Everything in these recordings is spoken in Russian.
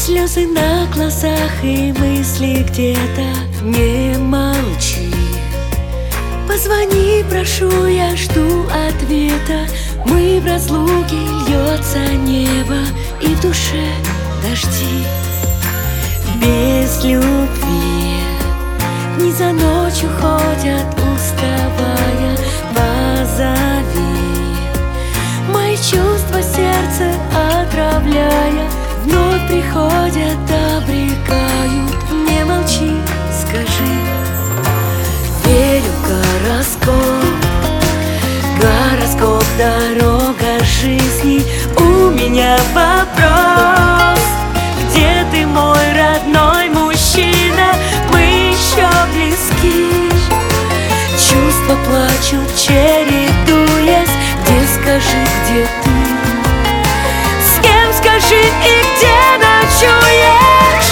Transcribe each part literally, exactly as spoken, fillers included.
Слезы на глазах и мысли где-то. Не молчи, позвони, прошу, я жду ответа. Мы в разлуке, льется небо, и в душе дожди. Без любви дни за ночью ходят, уставая. Позови мои чувства, сердце отравляя. Вновь приходят, обрекают. Не молчи, скажи. Верю в гороскоп, гороскоп, дорога жизни. У меня вопрос: где ты, мой родной мужчина? Мы еще близки. Чувства плачут, чередуясь. Где, скажи, где ты? С кем, скажи, и где ночуешь?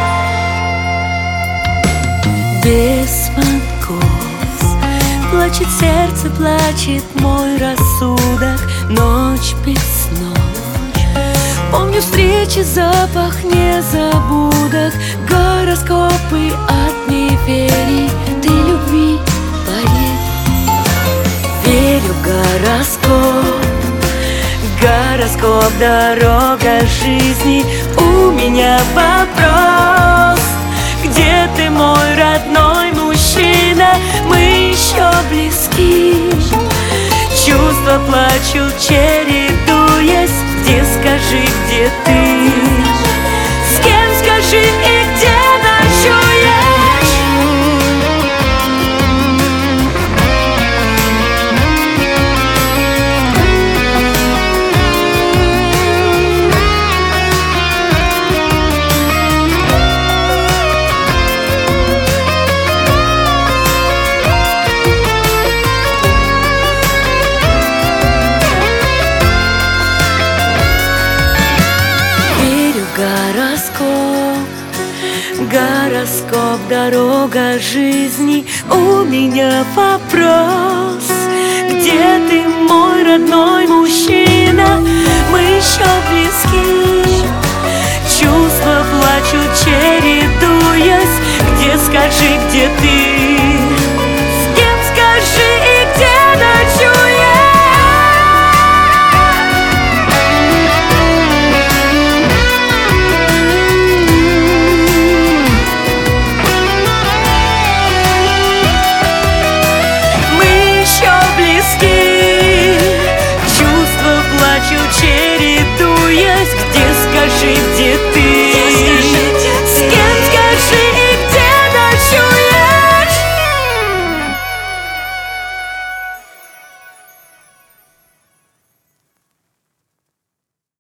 Без звонков плачет сердце, плачет мой рассудок. Ночь без снов, помню встречи, запах незабудок. Гороскопы от неверий, ты любви поверь. Верю в гороскоп, гороскоп, дорога жизни. У меня вопрос: где ты, мой родной мужчина? Мы еще близки. Чувства плачут, чередуясь. Где, скажи, где ты? С кем, скажи, и где ночуешь? Гороскоп, гороскоп, дорога жизни. У меня вопрос: где ты, мой родной мужчина? Мы еще близки. Чувства плачут, чередуясь. Где, скажи, где ты?